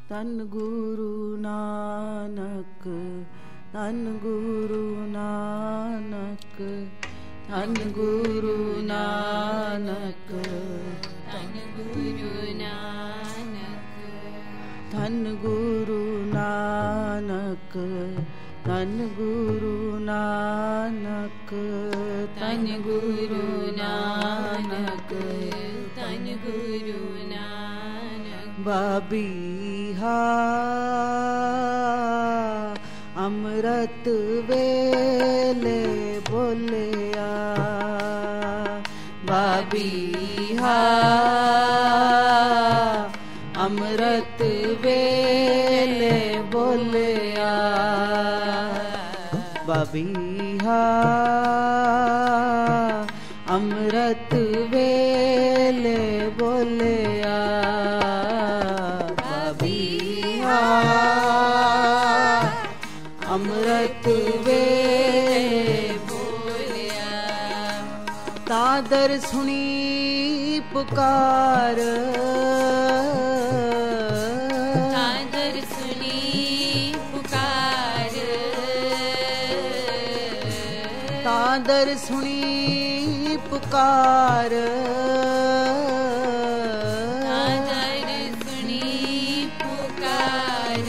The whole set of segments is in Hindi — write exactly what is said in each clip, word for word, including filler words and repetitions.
ਧੰਨ ਗੁਰੂ ਨਾਨਕ, ਧੰਨ ਗੁਰੂ ਨਾਨਕ, ਧੰਨ ਗੁਰੂ ਨਾਨਕ, ਧੰਨ ਗੁਰੂ ਨਾਨਕ, ਧੰਨ ਗੁਰੂ ਨਾਨਕ, ਧੰਨ ਗੁਰੂ ਨਾਨਕ, ਧੰਨ ਗੁਰੂ ਨਾਨਕ, ਧੰਨ ਗੁਰੂ ਨਾਨਕ। ਬਾਬੀਹਾ ਅੰਮ੍ਰਿਤ ਵੇਲੇ ਬੋਲਿਆ, ਬਾਬੀਹਾ ਅੰਮ੍ਰਿਤ ਵੇਲੇ ਬੋਲਿਆ, ਬਾਬੀਹਾ ਅੰਮ੍ਰਿਤ ਵੇਲੇ ਬੋਲਿਆ, ਬਾਬੀਹਾ ਅੰਮ੍ਰਿਤ ਵੇਲੇ ਬੋਲਿਆ। ਤਾਦਰ ਸੁਣੀ ਪੁਕਾਰ, ਤਾਦਰ ਸੁਣੀ ਪੁਕਾਰ, ਤਾਦਰ ਸੁਣੀ ਪੁਕਾਰ, ਤਾਦਰ ਸੁਣੀ ਪੁਕਾਰ।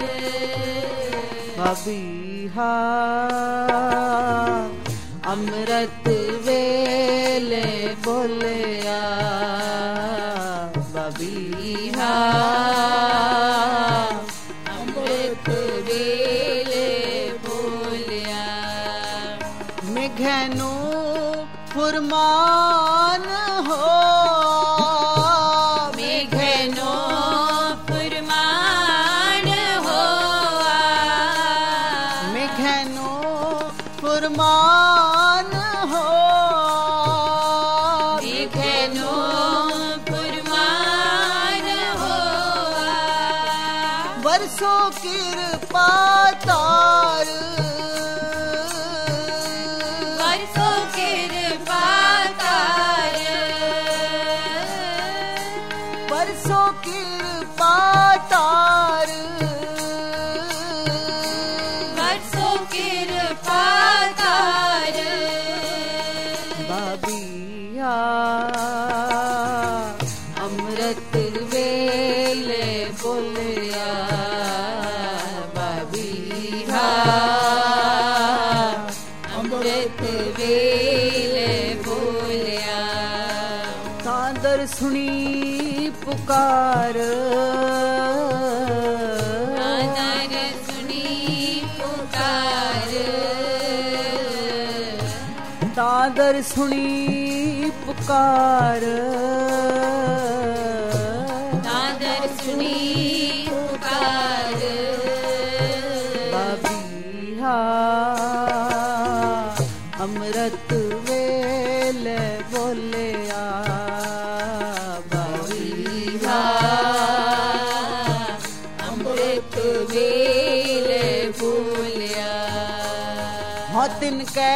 ਬਾਬੀਹਾ ਅੰਮ੍ਰਿਤ ਵੇਲੇ ਬੋਲਿਆ, ਬਾਬੀਹਾ ਅੰਮ੍ਰਿਤ ਵੇਲੇ ਬੋਲਿਆ। ਮੇਘਨੋ ਫੁਰਮਾਨ ਹੋ, ਮੇਘਨੋ ਫੁਰਮਾਨ ਹੋਆ, ਮੇਘਨੋ ਫੁਰਮਾਨ ਹੋ, ਮੇਘਨੋ ਫੁਰਮਾਨ ਹੋਆ। ਵਰਸੋ ਕਿਰਪਾ ਤਾਰ, ਵਰਸੋ ਕਿਰਪਾ ਤਾਰ, ਵਰਸੋ ਕਿਰਪਾ ਤਾਰ, ਵਰਸੋ ਕਿਰਪਾ ਤਾਰ। ਬਾਬੀਆ ਅੰਮ੍ਰਿਤ ਵੇਲੇ ਬੋਲਿਆ, ਬਾਬੀਆ ਅੰਮ੍ਰਿਤ ਵੇਲੇ ਬੋਲਿਆ। ਤਾਦਰ ਸੁਣੀ ਪੁਕਾਰ, ਤਾਦਰ ਸੁਣੀ ਪੁਕਾਰ, ਤਾਦਰ ਸੁਣੀ ਪੁਕਾਰ, ਤਾਦਰ ਸੁਣੀ ਪੁਕਾਰ। ਬਾਬੀਹਾ ਅੰਮ੍ਰਿਤ ਵੇਲੇ ਬੋਲਿਆ, ਬਾਬੀਹਾ ਅੰਮ੍ਰਿਤ ਵੇਲੇ ਬੋਲਿਆ। ਹੋ ਤਿਨ ਕੈ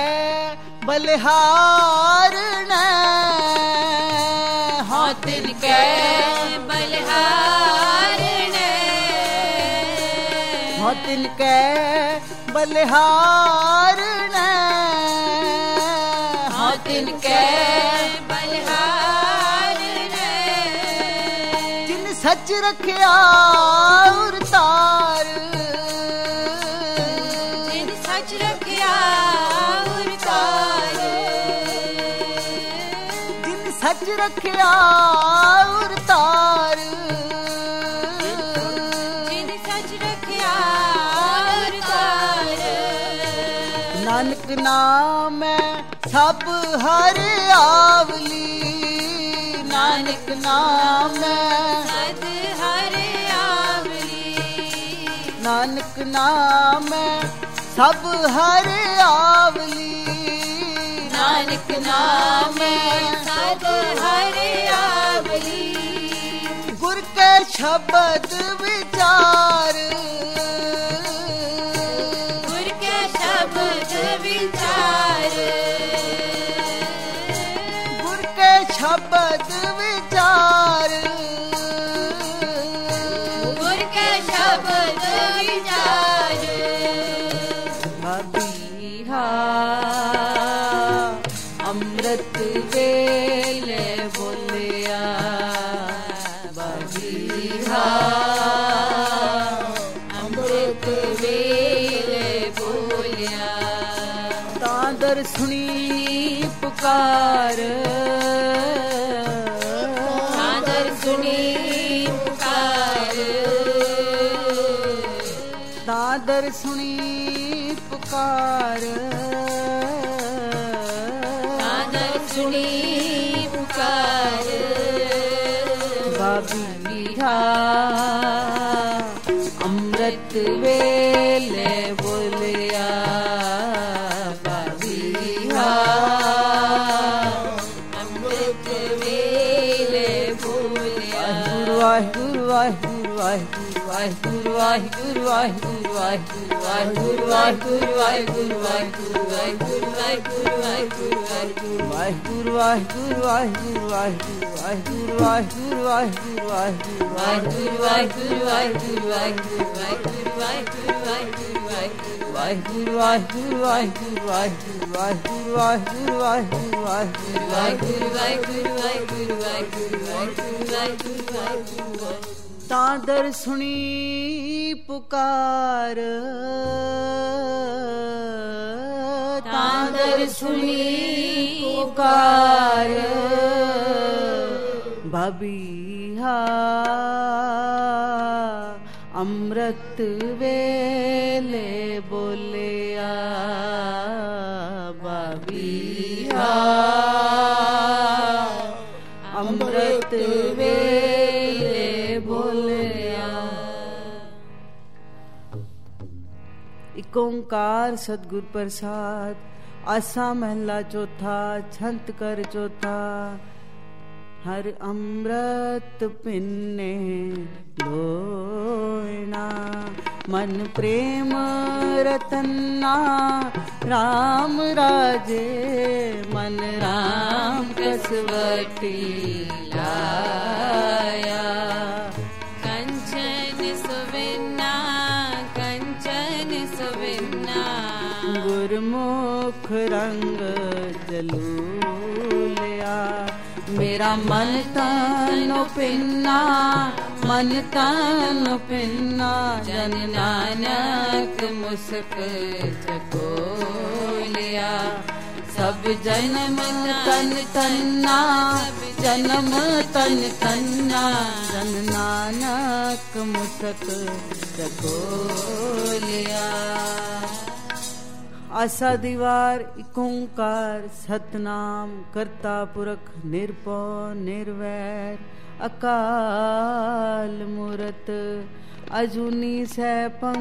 ਬਲਿਹਾਰਣ, ਹੋ ਤਿਨ ਕੈ ਬਲਿਹਾਰਣ, ਹੋ ਤਿਨ ਕੈ ਬਲਿਹਾਰਣ, ਹੋ ਤਿਨ ਕੈ ਬਲਿਹਾਰਣ। ਜਿਨ ਸੱਚ ਰੱਖਿਆ ਉਰਤਾਰ, ਜਿਨ ਸੱਚ ਰੱਖਿਆ ਉਰਤਾਰ, ਜਿਨ ਸੱਚ ਰੱਖਿਆ ਉਰਤਾਰ, ਜਿਨ ਸੱਚ ਰੱਖਿਆ ਉਰਤਾਰ। ਨਾਨਕ ਨਾਮ ਸਭ ਹਰ ਆਵਲੀ, ਨਾਨਕ ਨਾਮ ਸਦ ਹਰ ਆਵਲੀ, ਨਾਨਕ ਨਾਮ ਸਭ ਹਰ ਆਵਲੀ, ਨਾਨਕ ਨਾਮ ਸਦ ਹਰ ਆਵਲੀ। ਗੁਰ ਕੇ ਸ਼ਬਦ ਵਿਚਾਰ, ਗੁਰ ਕੇ ਸ਼ਬਦ ਵਿਚਾਰ, ਗੁਰ ਕੇ ਸ਼ਬਦ ਵਿਚਾਰ, ਗੁਰ ਕੇ बिहा अमृत वेले बोलिया ਤਾਂ ਦਰ ਸੁਣੀ ਪੁਕਾਰ आदर सुनी पुकार ਤਾਂ ਦਰ ਸੁਣੀ ਪੁਕਾਰ आदर सुनी पुकार ਬਾਬੀਹਾ ਅੰਮ੍ਰਿਤ ਵੇਲੇ ਬੋਲਿਆ ਬਾਬੀਹਾ अमृत वेले बोलिया ਵਾਹਿਗੁਰੂ ਵਾਹਿਗੁਰੂ ਵਾਹਿਗੁਰੂ ਵਾਹਿਗੁਰੂ ਵਾਹਿਗੁਰੂ ਵਾਹਿਗੁਰੂ ਵਾਹਿਗੁਰੂ ਵਾਹਿਗੁਰੂ ਵਾਹਿਗੁਰੂ ਵਾਹਿਗੁਰੂ ਵਾਹਿਗੁਰੂ वाहिगुरु वाहिगुरु वाहिगुरु वाहिगुरु ਵਾਹਿਗੁਰੂ ਵਾਹਿਗੁਰੂ ਵਾਹਿਗੁਰੂ ਵਾਹਿਗੁਰੂ ਵਾਹਿਗੁਰੂ ਵਾਹਿਗੁਰੂ ਵਾਹਿਗੁਰੂ ਵਾਹਿਗੁਰੂ वाहिगुरु वाहिगुरु वाहिगुरु वाहिगुरु वाहिगुरु वाहिगुरु वाहिगुरु ਵਾਹਿਗੁਰੂ ਵਾਹਿਗੁਰੂ ਵਾਹਿਗੁਰੂ ਵਾਹਿਗੁਰੂ ਵਾਹਿਗੁਰੂ ਵਾਹਿਗੁਰੂ ਵਾਹਿਗੁਰੂ वाहिगुरु वाहिगुरु वाहिगुरु वाहिगुरु वाहिगुरु वाहिगुरु ਤਾਂ ਦਰ ਸੁਣੀ ਪੁਕਾਰ ਤਾਂ ਦਰ ਸੁਣੀ ਪੁਕਾਰ ਬਾਬੀਹਾ ਅੰਮ੍ਰਿਤ ਵੇਲੇ ਬੋਲਿਆ ਬਾਬੀਹਾ ਅੰਮ੍ਰਿਤ ਵੇਲੇ ਬੋਲਿਆ। ਇਕ ਓੰਕਾਰ ਸਤਿਗੁਰ ਪ੍ਰਸਾਦ। ਆਸਾ ਮਹਲਾ ਚੌਥਾ। ਛੰਤ ਕਰ ਚੌਥਾ। ਹਰ ਅੰਮ੍ਰਿਤ ਪਿੰਨੇ ਲੋਇਣਾ ਮਨ ਪ੍ਰੇਮ ਰਤਨਾ ਰਾਮ ਰਾਜੇ ਮਨ ਰਾਮ ਕਸਵਟੀ ਲਾਇਆ कंचन सुविन्ना कंचन सुविन्ना ਗੁਰਮੁਖ ਰੰਗ ਜਲੂਲਿਆ ਮੇਰਾ ਮਨ ਤਨ ਪਿੰਨਾ ਮਨ ਤਨ ਪਿੰਨਾ ਜਨ ਨਾਨਕ ਮੁਸਕ ਚਕੋਲਿਆ ਸਭ ਜਨਮ ਤਨ ਤੰਨਾ ਜਨਮ ਤਨ ਤੰਨਾ ਜਨ ਨਾਨਕ ਮੁਸਕ ਚਕੋਲਿਆ। ਆਸਾ ਦੀਵਾਰ ਇਕ ਓੰਕਾਰ ਸਤਨਾਮ ਕਰਤਾ ਪੁਰਖ ਨਿਰਭਉ ਨਿਰਵੈਰ ਅਕਾਲ ਮੂਰਤ ਅਜੂਨੀ ਸੈਭੰ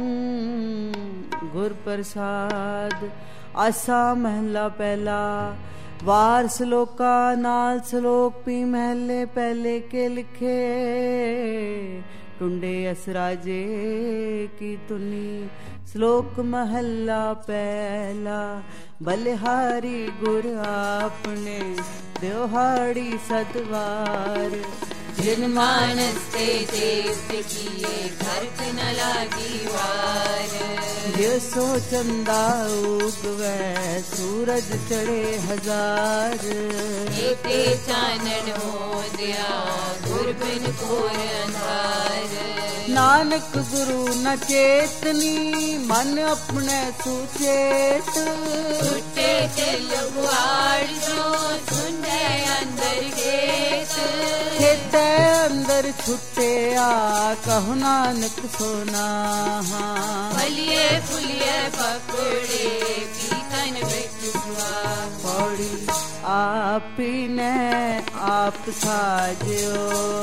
ਗੁਰ ਪ੍ਰਸਾਦ। ਆਸਾ ਮਹਲਾ ਪਹਿਲਾ। ਵਾਰ ਸਲੋਕਾ ਨਾਲ ਸਲੋਕ ਪੀ ਮਹਲੇ ਪਹਿਲੇ ਕੇ ਲਿਖੇ ਟੁੰਡੇ ਅਸਰਾਜੇ ਕੀ ਤੁਨੀ ਸ਼ਲੋਕ ਮਹੱਲਾ ਪਹਿਲਾ। ਬਲਿਹਾਰੀ ਗੁਰ ਆਪਣੇ ਦਿਵਹਾੜੀ ਸਦਵਾਰ जिन मानस ते देव किए खर्च न लागी वार ਜੇ ਸੋ ਚੰਦਾ ਉਗਵੈ ਸੂਰਜ ਚੜੇ ਹਜ਼ਾਰ एते चानन मोदिया गुर बिन कोर अंधार ਨਾਨਕ ਗੁਰੂ ਨ ਚੇਤਨੀ ਮਨ ਆਪਣੇ ਸੁਚੇਤ छुट्टे चल गुआड़ जो सुंदे अंदर खेत ਖੇਤੈ ਅੰਦਰ ਛੁੱਟਿਆ ਕਹੁ ਨਾਨਕ ਸੋਨਾਹਾ फलिए फुलिए पकड़े पीतन बिटुआ ਪੌੜੀ ਆਪੀ ਨੇ ਆਪ ਸਾਜਿਓ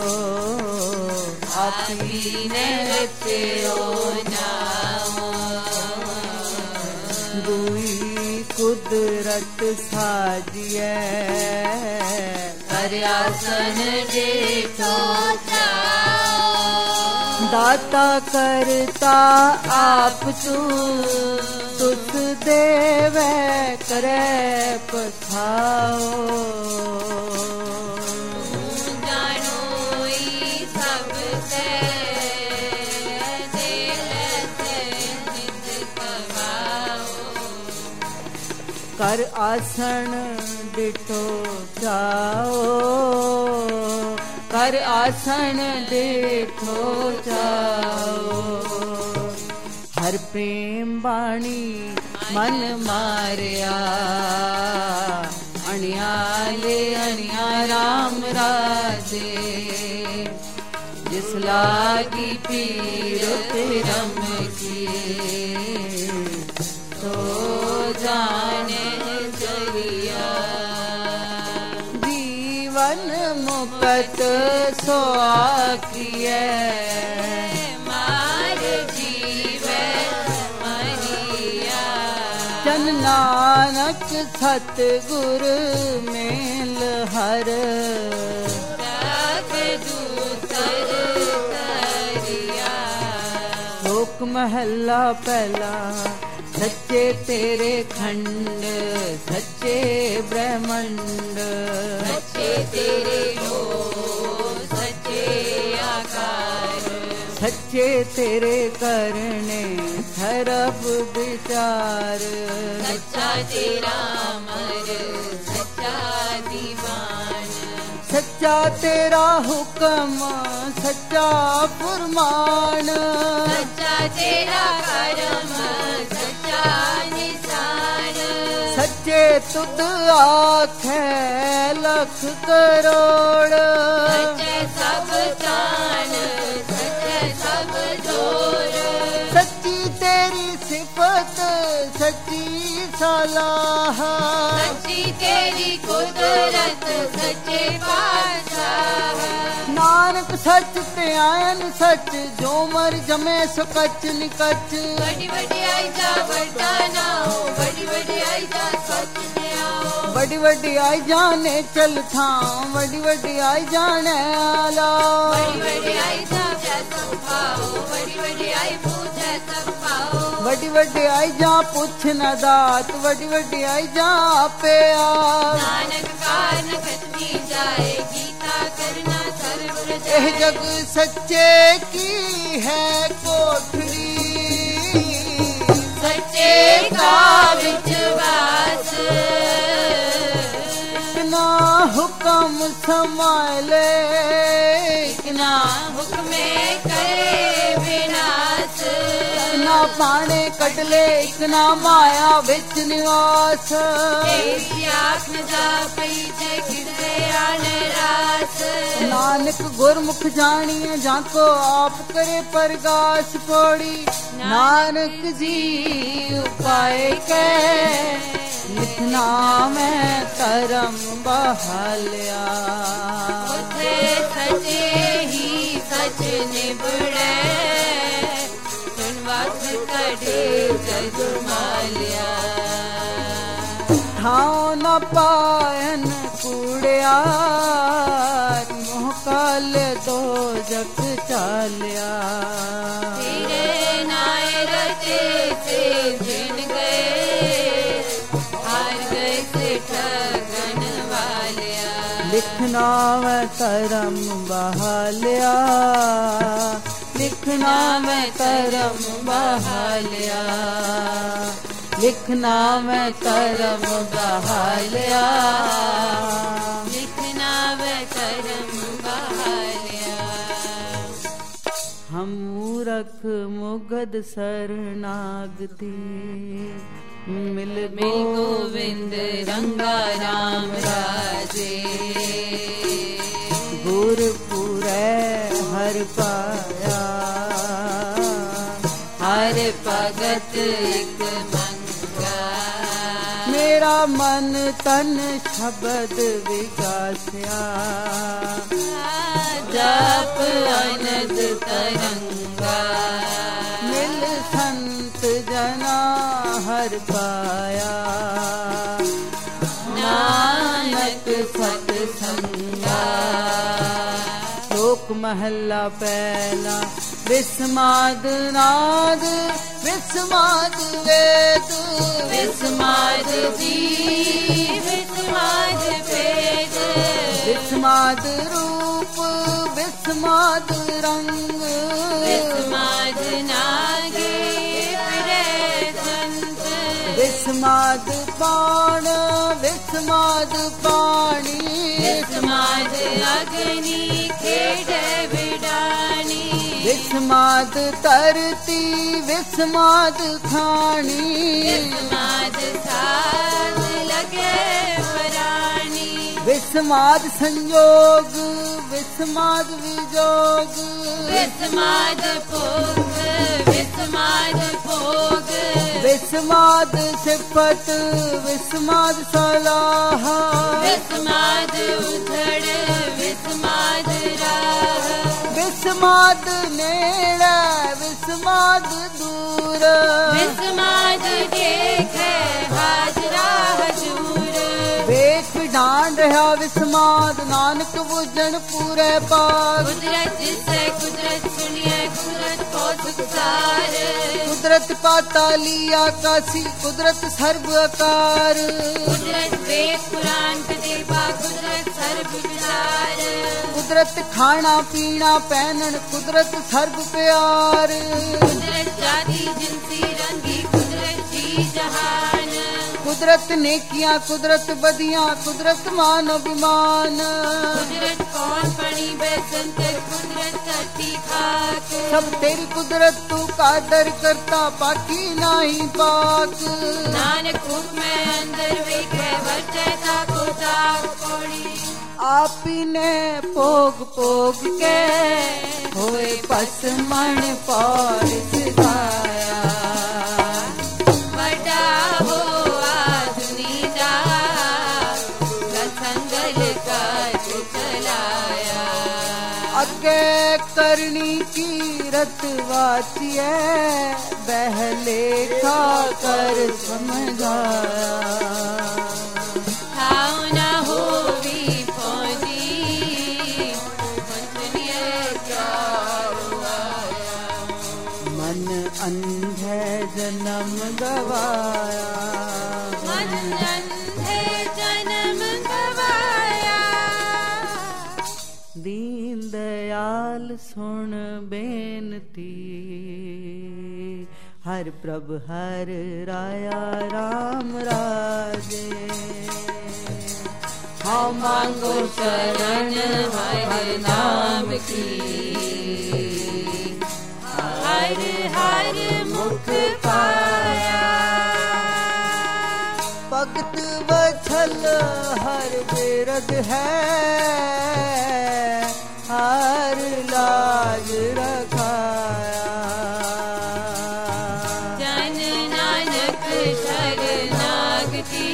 ਆਪੀ ने रचियो नाम ਦੂਈ ਕੁਦਰਤ ਸਾਜੀਐ हर आसन जेठो जाओ ਦਾਤਾ ਕਰਤਾ ਆਪ ਤੂੰ ਤੁਸ ਦੇਵੈ ਕਰੈ ਪਛਾਓ जानो ई सब से दिल से नित कमाओ ਕਰ ਆਸਣ ਡਿਠੋ ਜਾਓ कर आसन देखो जाओ। हर प्रेम बाणी मन मारिया अणियाले अणिया राम राजे। जिस लागी पीर रम की तो जाने जरिया। जीवन मुकत सो आखिए मार जीवे मरिया। जन नानक सतगुर मेल हर लोक महला पहला। सच्चे तेरे खंड सच्चे ब्रह्मंड। सच्चे तेरे लोक सच्चे आकार। सच्चे तेरे करने सरब विचार। सच्चा तेरा अमर सच्चा दीवान। सच्चा तेरा हुक्म सच्चा फरमान। सच्चा तेरा करम सच्चा निशान। सच्चे तुद आखे लख करोड़। सच्चे सब जान सच्चे सब जोर। सच्ची तेरी सिफत सच्ची सलाह। सच्ची तेरी कुदरत सच्चे पातशाह। नानक सच ते आयन सच जो मर जमे सो कच निकच। बड़ी बड़ी आई जा बड़ा ना हो बड़ी बड़ी आई जा सच ने आओ। बड़ी बड़ी आई जाने चल था बड़ी बड़ी आई जाने आला। बड़ी बड़ी आई जा जैसा पाओ बड़ी बड़ी आई पूछे सब पाओ। बड़ी बड़ी आई जा पूछ न दात बड़ी बड़ी आई जा पे आ। नानक कान खतनी जाए गीता करना सर्व। एह जग सच्चे की है कोठरी। सच्चे का विश्वास। इतना हुक्म संभाले इतना हुक्मे करे विनाश। इतना पाने कटले इतना माया विच निवास। तेरी आँख न जा पई जे गिरदे आने रास। नानक गुरमुख जानिए जाको आप करे परगास पौड़ी। नानक जी उपाय के लिखना में करम बहालिया। उथे सचे ही सच निबड़े सुनवास कड़े जग मालिया। ठाव न पायन कूड़िया मोह काल दो जग चालिया। तेरे नाय रचे से जिन गए हार गए से ठगन वालिया। लिखना में करम बहालिया। लिखना में करम बहालिया। लिखना में करम बहालिया। लिखना में करम बहालिया। हम मूरख मुगद शरणागति मिल मिल गोविंद रंगा राम राजे। गुरपुरै हर पाया हर भगत एक मंगा। मेरा मन तन शब्द विगासिया। जप अनंत तरंगा। मिल संत जना हर पाया। नानक सतसंगा। लोक महला पहला। विस्माद नाद विस्माद वेद। विस्माद जी विस्माद वेद। विस्माद रूप विस्माद रंग। विस्माद नागे फिरे संत। विस्माद बाण विस्माद पाणी। विस्माद अग्नि डानी विस्माद धरती विस्माद खानी विस्माद साध लगे परानी विस्माद संयोग विस्माद विजोग विस्माद भोग विस्माद भोग विस्माद सिफत विस्माद सलाह विस्माद उधड़ विस्माद राह विस्माद नेड़ा विस्माद दूर विस्माद देखे हाजरा हजूर वेख डांड रहा विस्माद नानक बुझण पूरे पाग कुदरत जिससे कुदरत सुनिए कुदरत को सुखसार कुदरत पाताली आकाशी कुदरत सर्व आकार कुदरत वेद पुराण कदेबा कुदरत सर्व विचार कुदरत खाना पीना पहनन कुदरत सर्व प्यार कुदरत जाति जिनसी रंगी कुदरत जी जहान कुदरत नेकियां कुदरत बदियां कुदरत मान अभिमान कुदरत कौन पड़ी बेसंत कुदरत धरती खाक सब तेरी कुदरत तू कादर करता पाकी नाही पाक नानक हुक्म में अंदर वेखे वर्ते ताको ताक पड़ी आप ही ने पोग पोग के होए पसमण पौर सिखाया बड़ा हो आदमी दा संगल काज चलाया अगे करनी की रत वाचिए बहले खा कर समझाया हाउ ना हो भी पहुंची मन अंधे जन्म गवाया मन अंधे जन्म गवाया दीन दयाल सुन बेनती हर प्रभ हर राया राम राजे हम मांगो शरण हर नाम की हर हर मुख पाया भगत वछल हर बिरद है हर लाज रखाया जन नानक शरणागति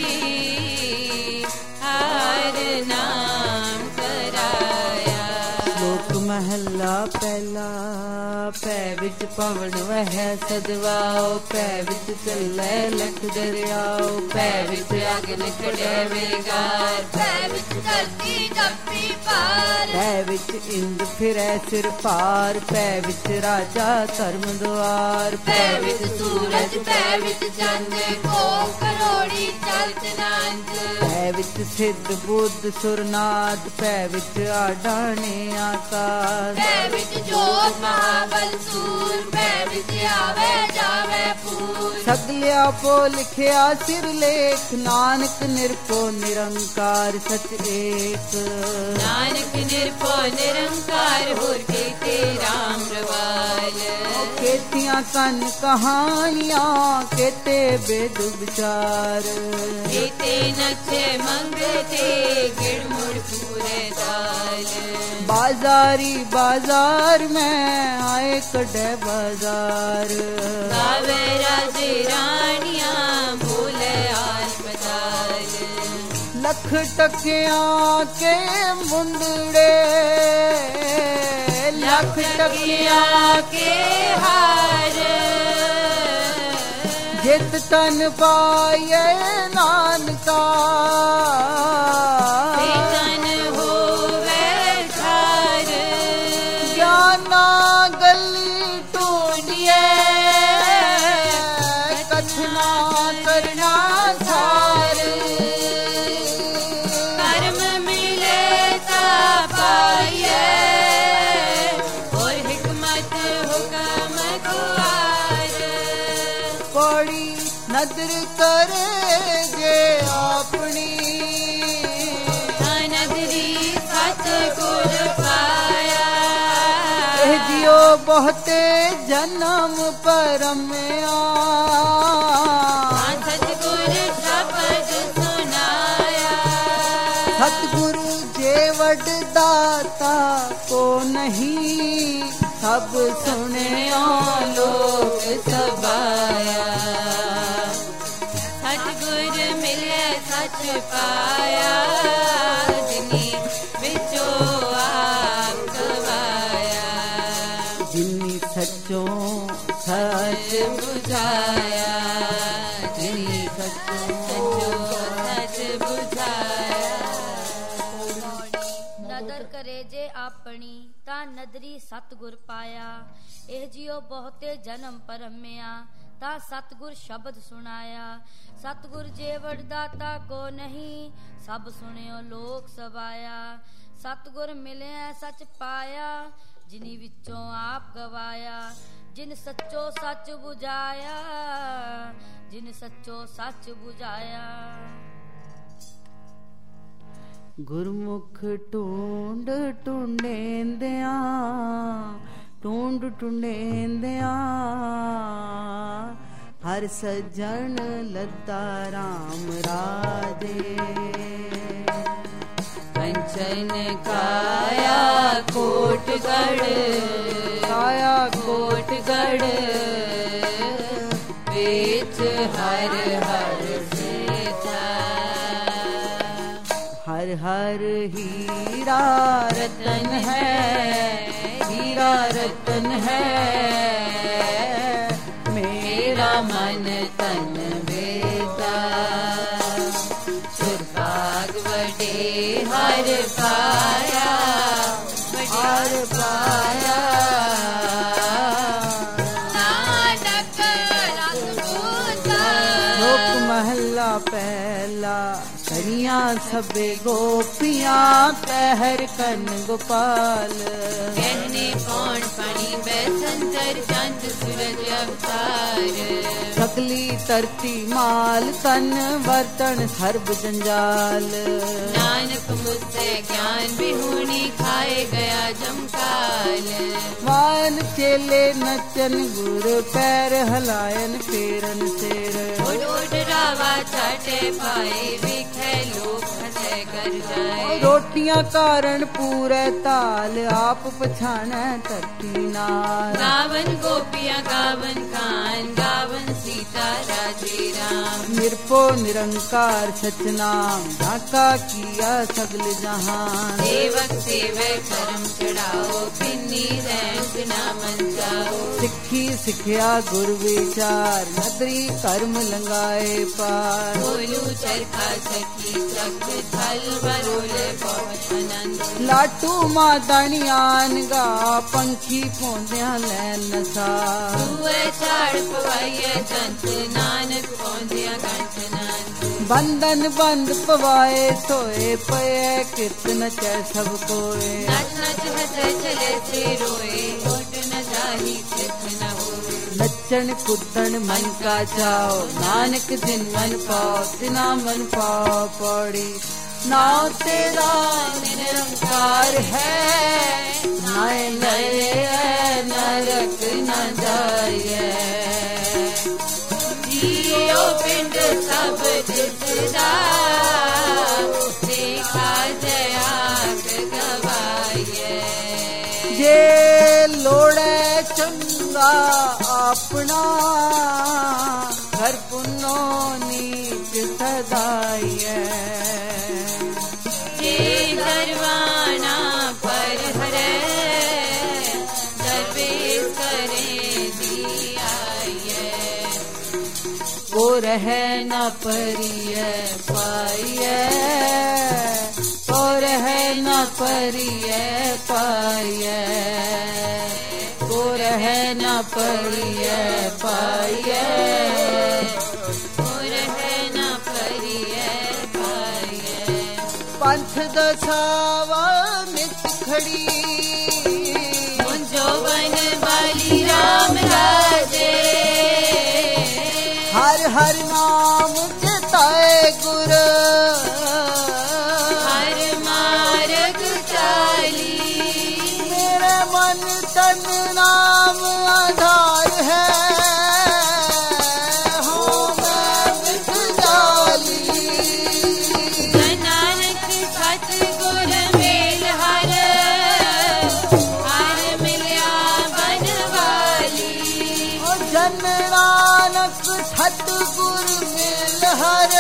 हर नाम कराया लोक महला पहला पै विच पवन वह सदवाओ पै विच चलै लख दरियाओ पै विच अग्न खड़े वेगार पै विच धरती जपी पार पै विच इंद फिरै सिर पार पै विच राजा धर्म द्वार पै विच सूरज पै विच चंद को करोड़ी चलत नांद पै विच सिद्ध बुद्ध सुरनाद पै विच आडाने आकाश पै विच जोत महाबल सूर पै विच आवे जावे पूर सगलिया पो लिखिया सिर लेख नानक निरपो निरंकार सच एक नानक निरपो निरंकार होर केते राम रवाल केतियां कन कहानियां केते बेद विचार केते नचे मंगते गिड़मुड़ पूरे दाल बाजारी बाजार में आए कड़े बाजार गावे राजे रानियां भूले अस्पताल लख टकिया के मुंदड़े लख टकिया के हार जित तन पाए नानका तन होवे धार ज्ञाना गली टूटिए कथना करना थार कर्म मिले ता पाइए और हिकमत हुक्म गुआर कौड़ी नजर करे जे अपनी नगरी सतगुर पाया बहुते जन्म परम्या, सतगुर शब्द सुनाया। सतगुरु जेवड़ दाता को नहीं, सब सुनियो लोक सबाया। सतगुर मिले सच पाया, जिनी विचो आप गवाया। जिनी सचो सच बुझाया, जिनी सचो सच बुझाया। नदर करे जे आपनी, ता नदरी सतगुर पाया। एह जियो बहुते जन्म परम्या, ता सतगुर शब्द सुनाया। सतगुर जेवड़ दाता को नहीं, सब सुनियो लोक सबाया। सतगुर मिले सच पाया, जिनी विचों आप गवाया। जिन सच्चो सच बुझाया, जिन सच्चो सच बुझाया। गुरमुख टूंड टूंडेंदिया, टूंड टूंडेंदिया, हर सज्जन लद्दा राम राधे। कंचन काया कोटगढ़, काया कोटगढ़, बेच हर हर से था। हर हर हीरा रतन है, हीरा रतन है, मेरा मन तन बेता। सुरभाग वडे हर पाया, हर पाया। नानक रस पूता। लोक महला पहला, कनिया सबे गोपियां, पहर कन गोपाल। कहने कौन पानी बैसंतर, चंद सूरज अवतार। सकली तरती माल, तन बर्तन सर्ब जंजाल। नानक मुझसे ज्ञान बिहुनी, खाए गया जमकाल। वान चेले नचन, गुर पैर हलायन, फेरन सेर। उड़ उड़ रावा चाटे पाए, विखे लोग हंसे कर जाए। रोटियां कारण पूरे ताल, आप पछाने तरती नाल। गावन गोपियां गावन कान, गावन सीता राजे राम। निरपो निरंकार सचनाम, ढाका किया सगल जहान। सेवक सेवे करम चढ़ाओ, पिन्नी रैंक ना मंचाओ। सिक्खी सिखिया गुर विचार, नदरी कर्म लंगाए पार। बोलू चरखा सखी चक, थल बरोले बहुत आनंद। लाटू मादणियान गा, पंखी पौंदिया लैन नसा। हुए चाड़ पवाइए संत, नानक पौंदिया कंठ नानक। बंधन बंद पवाए, सोए पये कित नचै सब कोए। नच नच हंसे चले से रोए, होठ न जाही सिद्ध न होए। नचन कुदन मन का चाओ, नानक जिन मन पाओ, तिना मन पाओ पौड़ी। नाव तेरा निरंकार है, नाय लय नरक न जाइए। जियो पिंड सब जिसदा, देखा जयाग गवाइए। जे लोड़े चंगा अपना, घर पुनो नीच सदाइए। जे दरवाना पर हरे, दरवेश करे दियाइए। को रहे न परिय पाइए, को रहे न परिय पाइए, को रहे न परिय पाइए, को रहे न परिय पाइए। पंथ दसावा मित खड़ी, मुंजो बन बाली राम राजे। हर हर नाम चिताए गुर, हर मार्ग चाली। मेरे मन तन ना ਹਰ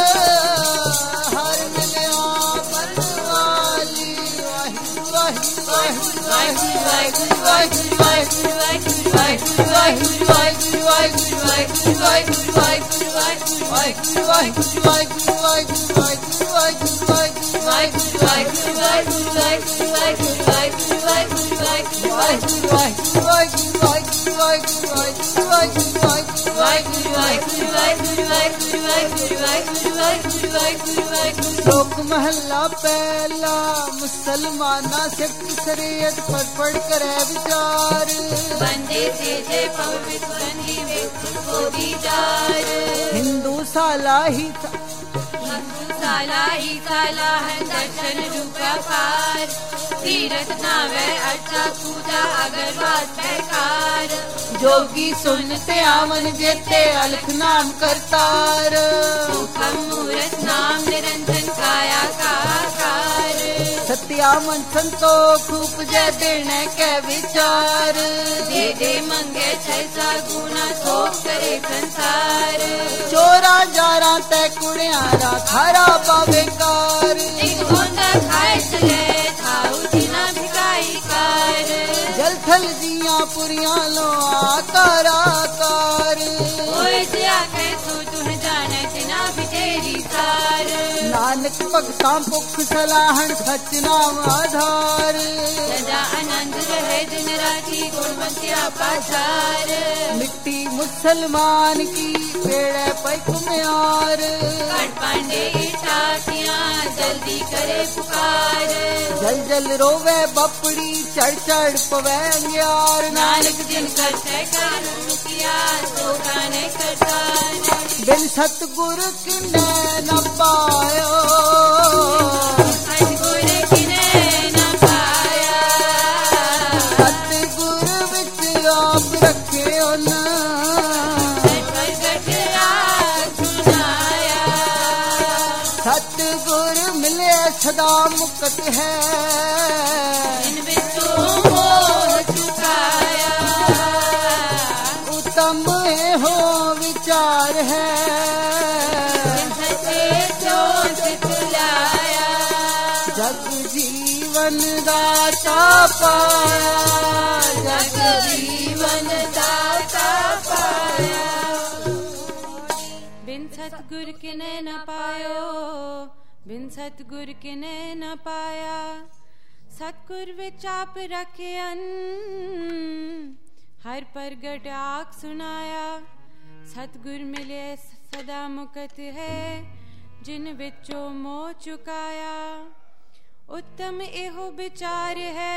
ਹਰ ਮਿਲਿਆ ਪਰਵਾਲੀ ਵਾਹਿਗੁਰੂ ਵਾਹਿਗੁਰੂ ਵਾਹਿਗੁਰੂ ਵਾਹਿਗੁਰੂ ਵਾਹਿਗੁਰੂ ਵਾਹਿਗੁਰੂ ਵਾਹਿਗੁਰੂ ਵਾਹਿਗੁਰੂ ਵਾਹਿਗੁਰੂ ਵਾਹਿਗੁਰੂ ਵਾਹਿਗੁਰੂ ਵਾਹਿਗੁਰੂ ਵਾਹਿਗੁਰੂ ਵਾਹਿਗੁਰੂ ਵਾਹਿਗੁਰੂ ਵਾਹਿਗੁਰੂ ਵਾਹਿਗੁਰੂ ਵਾਹਿਗੁਰੂ ਸ਼ਲੋਕ ਮਹੱਲਾ ਪਹਿਲਾ ਮੁਸਲਮਾਨਾ ਸਿੱਖ ਸ਼ਰੀਅਤ ਪੜ ਪੜ ਕਰੇ ਵਿਚਾਰ ਬੰਦੇ ਸੇ ਜੇ ਪਵਿੱਤ ਬੰਦੀ ਵਿੱਚ ਕੋ ਵਿਚਾਰ ਹਿੰਦੂ ਸਾਲਾ ਹੀ साला ही साला है दर्शन रूपा पार तीरथ नावे अच्छा पूजा अगर बात बेकार जोगी सुनते आवन जेते अलख नाम करतार सुखम मूरत नाम निरंजन काया का आकार सत्या मन संतोख उपजे देने के विचार दे दे मंगे छैसा गुना सोख करे संसार चोरा जारा ते कुड़ियारा थारा पावेकार एक होंदा खाए चले खाऊ जिना भिकाई कार जल थल जिया पुरिया लो आकार आकार ओए जिया के तू तुह जाने जिना भी तेरी सार नानक भगतां भुख सलाहन सच नाम आधार सदा आनंद रहे दिन राती गुणवंतिया पाचार मिट्टी मुसलमान की पेड़े पैक म्यार कट पांडे टाटियां जल्दी करे पुकार जल जल रोवे बपड़ी चढ़ चढ़ पवे अंग्यार नानक जिन करते कर किया तो गाने करता बिन सतगुर किने न पायो सतगुर किने न पाया सतगुर विच आप रखे उन सतगुर मिले सदा मुक्त है इन बिचों मोह चुकाया उत्तम हो विचार है सच्चे सोच तुलाया जग जीवन दाता पाया जग जीवन दाता पाया बिन सतगुर किने न पायो बिन सतगुर किने न पाया सतगुर विच आप रखियन हर प्रगट आख सुनाया सतगुर मिले सदा मुकत है जिन विचों मोह चुकाया उत्तम एहो विचार है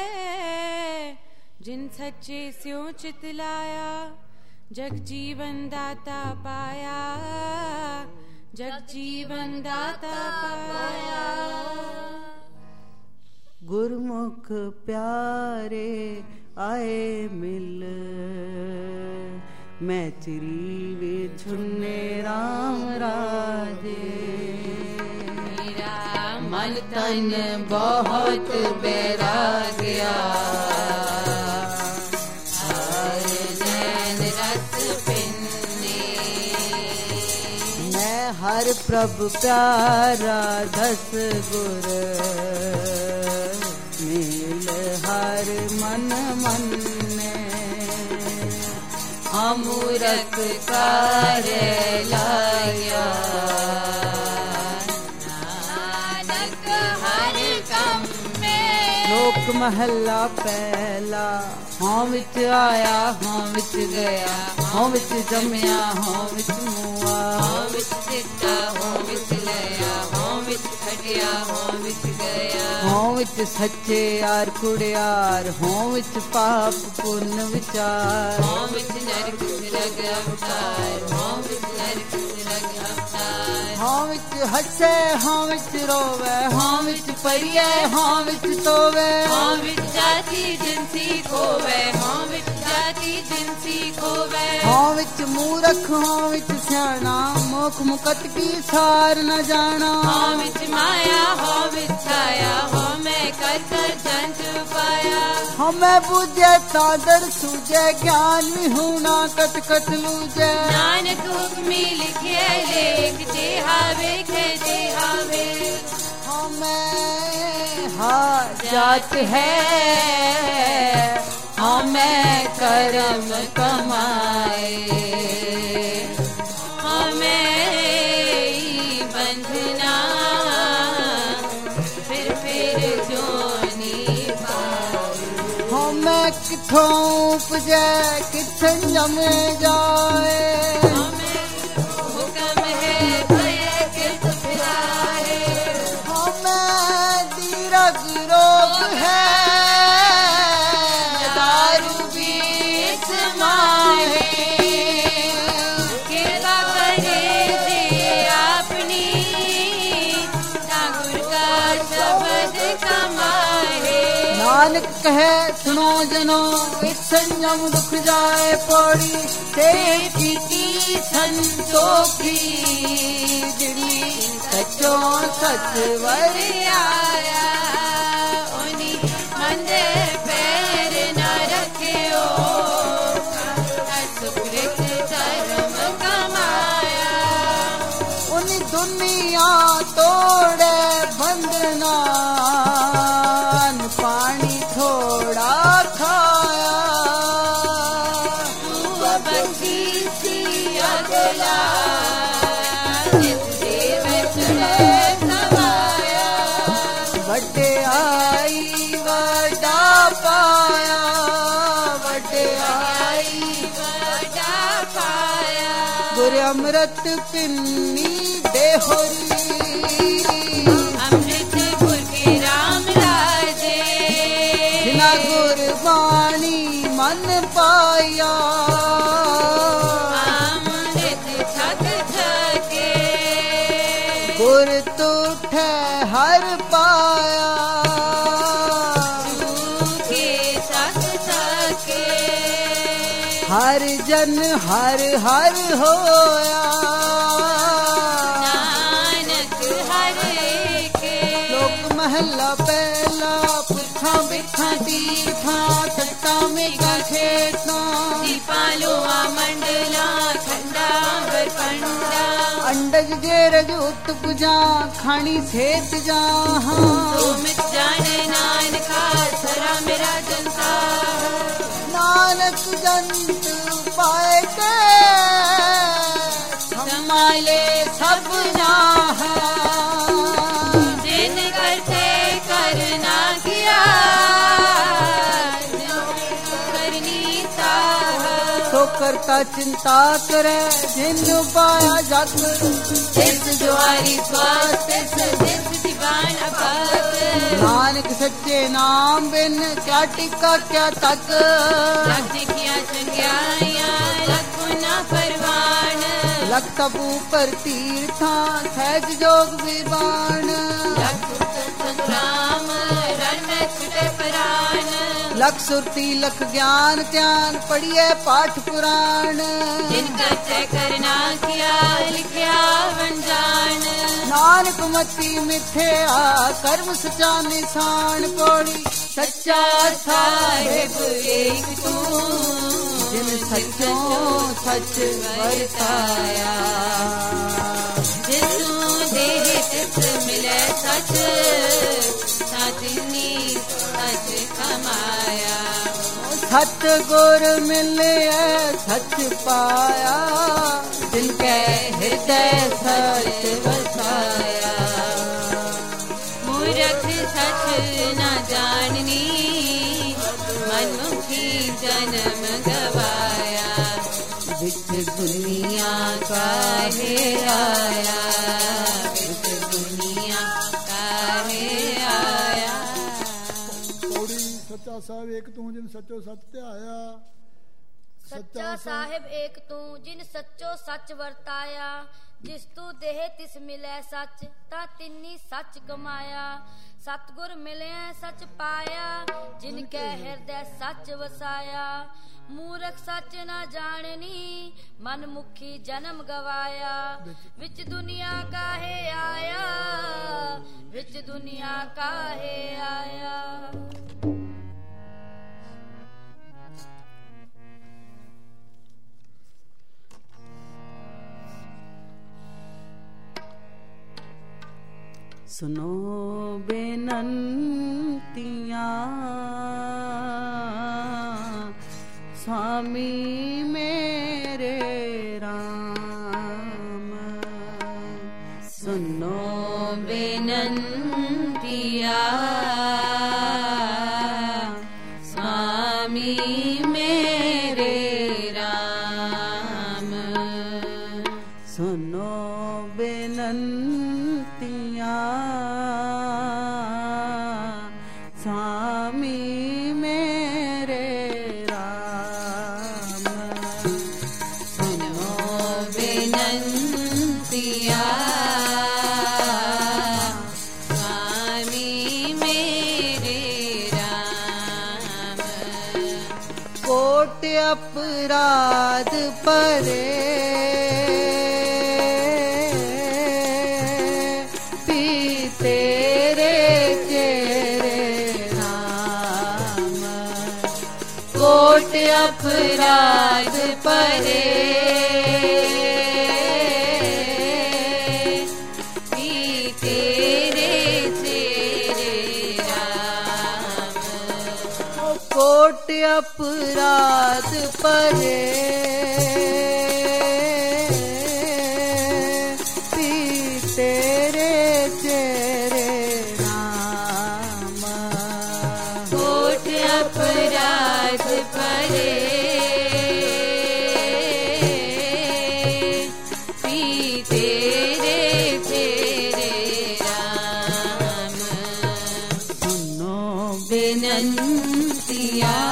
जिन सच्चे स्यों चितलाया जग जीवन दाता पाया जग जीवन दाता पाया गुरमुख प्यारे आए मिल मैं चिरी वे छुन्ने राम राजे मेरा मन तन बहुत बैराग्या हर नैन रस पिन्ने मैं हर प्रभु प्यारा दस गुर मिल हर मन मन अमूरख कार लाया नानक हर कम में लोक महला पहला हाँ विच आया हाँ विच गया हाँ विच जमया हाँ विच मुआ हाँ विच दिता हाँ विच लया हाँ विच खटिया हाँ विच गया हाँ विच सच्चे यार कुड़ियार हाँ विच पाप पुण्य विचार हाँ विच नरक सुरग अवतार हाँ विच नरक सुरग अवतार हाँ विच हसे हाँ विच रोवे हाँ विच परिये हाँ विच तोवे हाँ विच जाति जिनसी खोवे हाँ विच जाति जिनसी खोवे हाँ विच मूरख हाँ विच स्याणा मोख मुकत की सार न जाना हाँ विच माया हाँ विच छाया हाँ मैं कर कर जंत पाया हाँ हमें बुझे तादर सूझे ज्ञान विहुना कट कट लूझे नानक हुक्मी लिखे लेख जे हावे खे जे हावे हमें हाजत है हमें कर्म कमाए हमें बंधना फिर फिर जोनी पाए हमें किथों उपजे किथे जमे जाए हमें हुक्म है भय कित फिराए हमें दीरग रोग है दारू बीच माहे कृपा करे जे अपनी ठाकुर का शब्द कमाए नानक कहे सुनो जनो इस संयम दुख जाए पौड़ी ते कीती संतोखी दिली सचो सच वर आया उन्हीं मंदे पैर न रखियो सुकृत धर्म कमाया उन दुनिया तोड़े बंदना पानी थोड़ा खाया तू बंसी सी अगला जिस देव चले समाया बटे आई वडा पाया बटे आई बड़ा पाया गुर अमृत पिन्नी देहोरी अमृत गुर के राम राजे बिना गुरबाणी मन पाया अमृत छक छके गुर तुठे हर पाया के छक छके हर जन हर हर होया नानक हरे के लोक महला पहला पुरखा बिखा तीठा तट्टा में का खेता दीपालो मंडला खंडा वर पंडा अंडज जेरज उत पुजा खानी सेत जहाँ सुमित जाने नानका सरा मेरा जनता नानक जंत पाए के संभाले सब जहाँ जिन करते करना किया करनी चाह तो करता चिंता करे जिन पाया जग जिस जुआरी स्वास्थ्य जिस दीवान अबाद नानक सच्चे नाम बिन क्या टिका क्या तक लख किया संज्ञाया लखुना परवान लख तपू पर तीर्था सहज जोग विवान लख संग्राम रण में छुटे प्राण लख सुरती लख ज्ञान त्यान पढ़िए पाठ पुराण जिनका तय करना किया लिखिया वंजान नानक मती मिथे आ कर्म सचा निशान पौड़ी सच्चा साहिब एक तू जिन सचो सच वर्ताया जिसू देह तिस मिले सच सातिनी सच कमाया सत गुर मिले सच पाया जिनके हृदय सच वसाया मूर्ख सच न जाननी मनमुखी जन्म गवाया विच दुनिया काहे आया विच दुनिया काहे आया पौड़ी सच्चा साहिब एक तू जिन सचो सच ਧਿਆਇਆ सच्चा साहिब एक तू जिन सच्चो सच वरताया जिस तू देह तिस मिलै सच ता तिन्नी सच कमाया सतगुर मिले सच पाया जिनके हृदय सच वसाया मूरख सच न जाननी मन मुखी जन्म गवाया विच दुनिया काहे आया विच दुनिया काहे आया सुनो बेनंतियाँ स्वामी मेरे राम, सुनो बेनंतियाँ स्वामी मेरे राम, सुनो बेनंतियाँ स्वामी मेरे राम, सुनो बेनंतियाँ स्वामी मेरे राम, कोट अपराध परे पी तेरे चेरे नाम, कोट अपराध परे पी तेरे तेरे राम, कोट अपराध परे पी तेरे चेरे नाम, कोट अपराध परे पी तेरे तेरे राम, सुनो बेनंतियाँ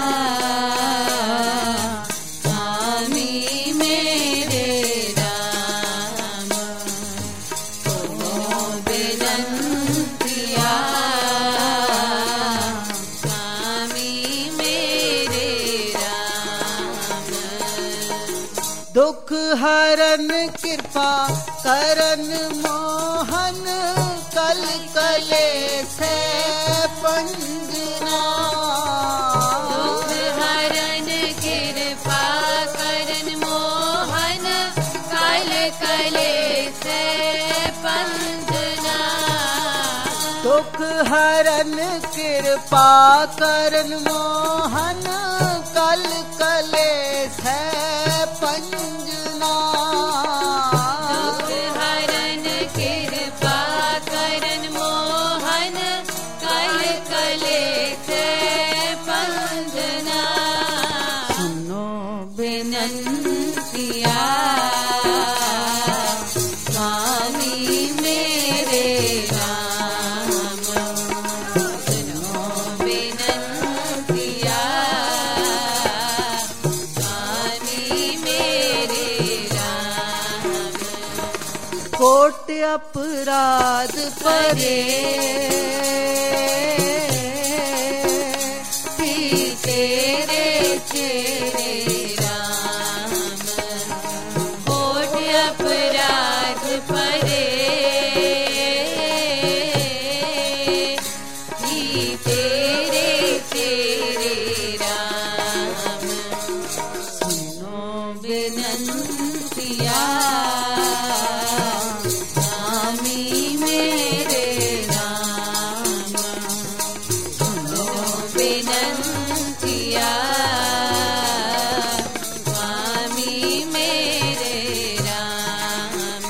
स्वामी मेरे राम, सुनो बेनंतियाँ स्वामी मेरे राम, दुख हरन कृपा करन मोहन कल कले से पंजना, दुख हरन कृपा करन मोहन कल कले से पंजना, दुख हरन कृपा करन मोहन कल कले से पंजना, दुख हरन कृपा करन मोहन कल कले से पंजना, सुनो बेनंतियाँ स्वामी मेरे राम, सुनो बेनंतियाँ स्वामी मेरे राम, कोट अपराध परे पी तेरे चेरे राम, कोट अपराध परे पी तेरे तेरे राम, सुनो बेनंतियाँ स्वामी मेरे राम, सुनो बेनंतियाँ स्वामी मेरे राम,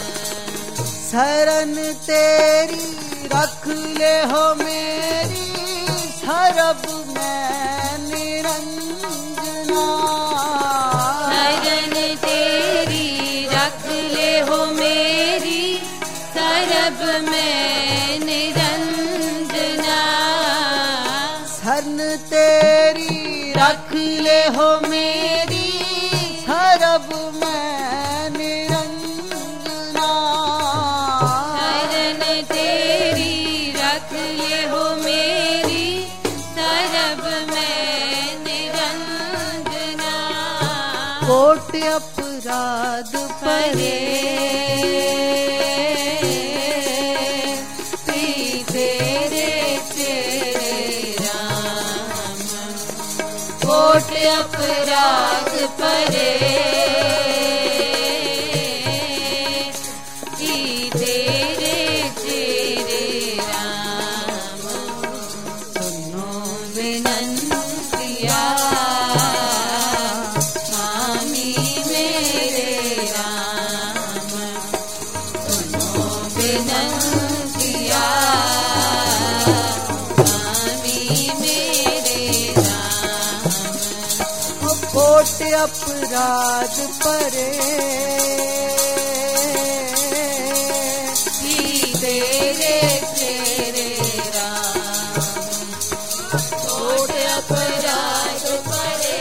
शरण तेरी रख ले हो मेरी सरब में निरंजना, शरण तेरी रख ले हो मेरी सरब में निरंजना, शरण तेरी रख ले हो मेरी सरब में निरंजना, शरण तेरी रख ले हो मेरी सरब में निरंजना, कोट अपराध परे पी तेरे तेरे राम, कोट अपराध परे पी तेरे तेरे किया स्वामी मेरे राम सुनो विनतिया स्वामी मेरे राम कोट अपराध परे तेरे तेरे राम कोट अपराध परे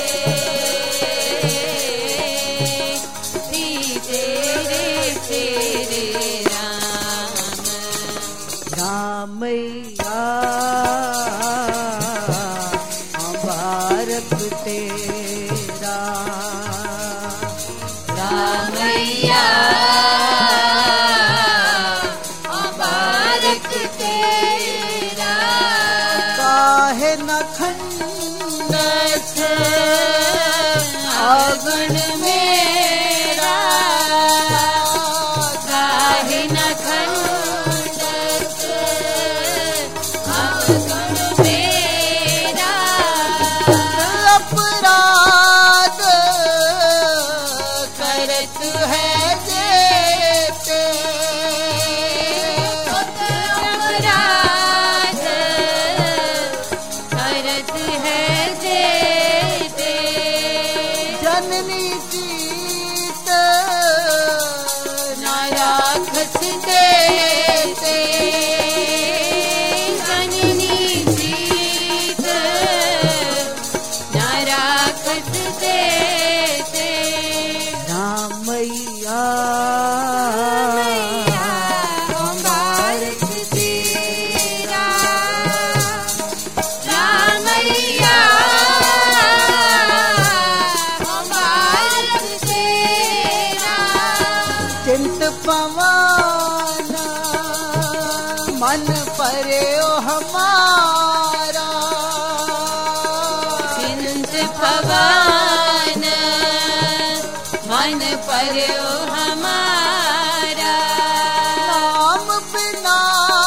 तेरे तेरे राम रामैया भारत तेरा रामैया काहे न खंडस आगन मेरा काहे न खंडस आगन मेरा अपराध करत है जेते अपराध करत है जेते जननी जीत न राखत देते जननी जीत न राखत देते रामैया भारत तेरा रामैया भारत तेरा चिंत पवन मन परे ओ हमारा चिंत पवन मन पर्यो हमारा नाम बिना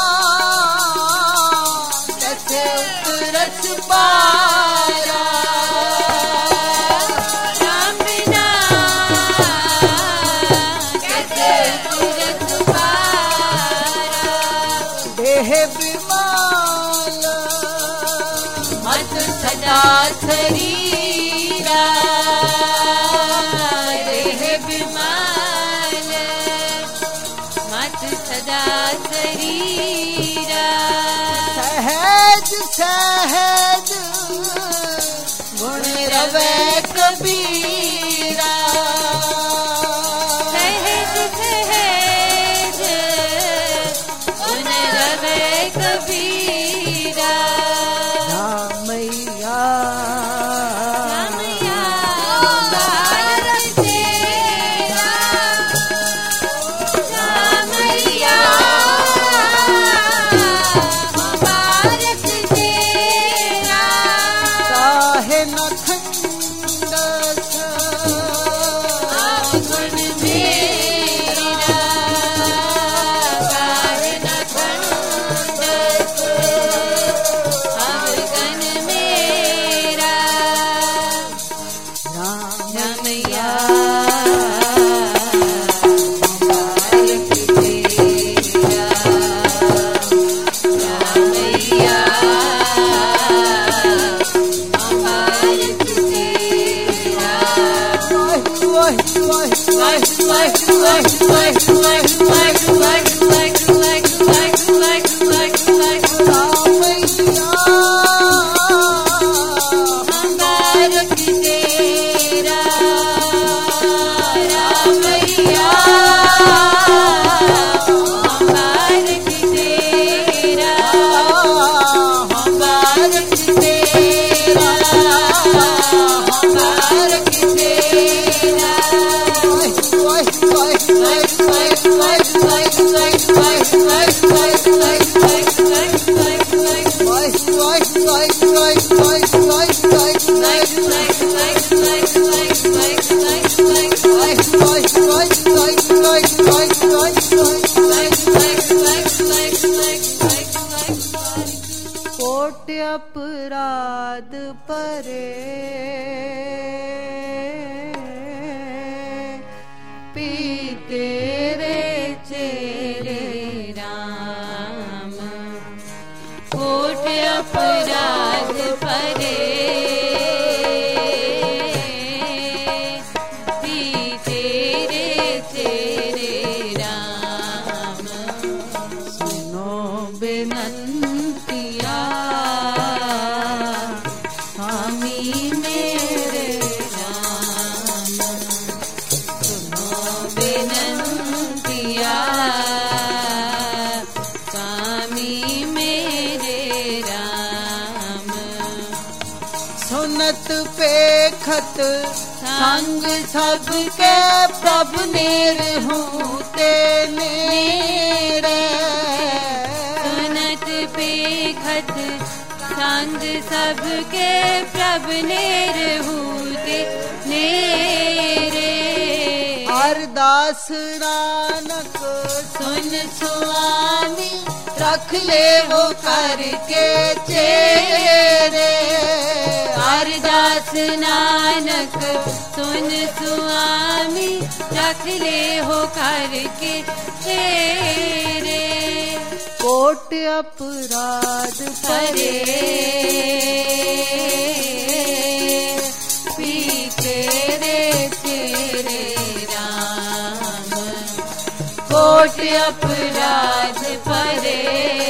कैसे उतरस पारा राम बिना कैसे तुरत पारा देह बिमाल मत सदा शरीरा देह बिमाल मत सदा शरीरा सहज सहज गुण रवे कबीरा सहज सहज उन रवे कबीरा रामैया रामैया भारत तेरा रामैया भारत तेरा काहे न खंडस परे पी तेरे चेरे राम कोट अपराध परे पी तेरे तेरे राम सुनो बेनंतिया स्वामी मेरे राम सुनो बेनंतिया स्वामी मेरे राम सुनत पेखत संग सबके प्रभु नेर हूँ ते नेड़े सुनत पेखत संग सबके प्रभु नेर हूते नेरे अरदास नानक सुन स्वामी रख ले वो करके चेरे अरदास नानक सुन स्वामी रख ले हो करके तेरे कोट अपराध परे पी तेरे तेरे राम कोट अपराध परे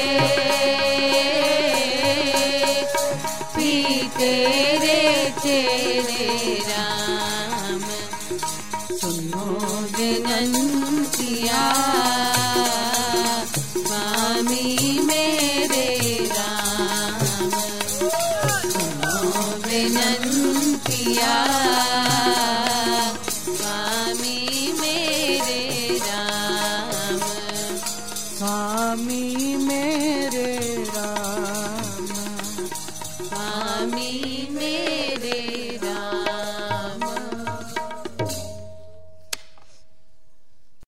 पी तेरे तेरे राम सुनो विनंतिया स्वामी मेरे राम सुनो विनंतिया